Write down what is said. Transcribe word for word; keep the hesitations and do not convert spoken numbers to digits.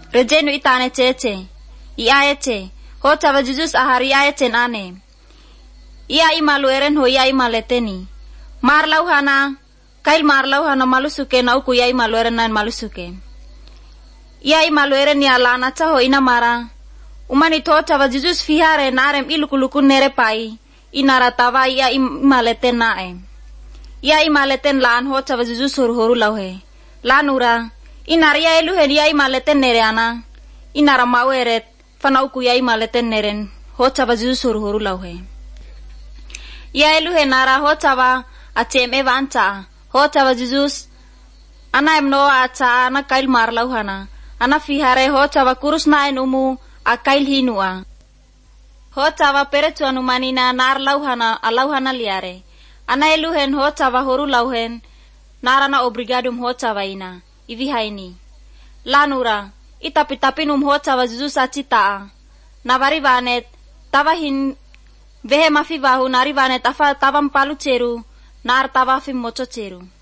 rejenu itane cece. Ia ece, ho cawa Jesus ahari ia ecen ane. Ia imalu eren ho ia imaleteni. Marlau hana, kail marlau hana malusuke na uku ia imalu eren nan malusuke. Ia imalu eren ya lana caho ina mara. Umani to cawa Jesus fihare narem ilukuluku nere pai. Inara tawa ia imaleten nae. Ia imaleten lan ho cawa Jesus huru-huru lauhe. Lanura, inaria eluhen ia imaleten nere ana. Inara mau eret, fana uku ia imaleten neren. Ho cawa Jesus huru-huru lauhe. Ia eluhen nara ho cawa acem eva anca. Ho cawa Jesus. Ana emnoa aca ana kail mar lauhana. Ana fihare ho cawa kurus naen umu a kail hinua. Ho cawa perecuan umanina nar lauhana a lauhana liare. Ana eluhen ho cawa horu lauhen. Narana obrigadum ho cawa ina. Ivi haini. Lanura. Itapitapinum ho cawa Jesus acita. Navari vanet. Tawa hin. Vehe mafi vahu nari vanet afa tavam palu ceru. Nar tawa fim moco ceru.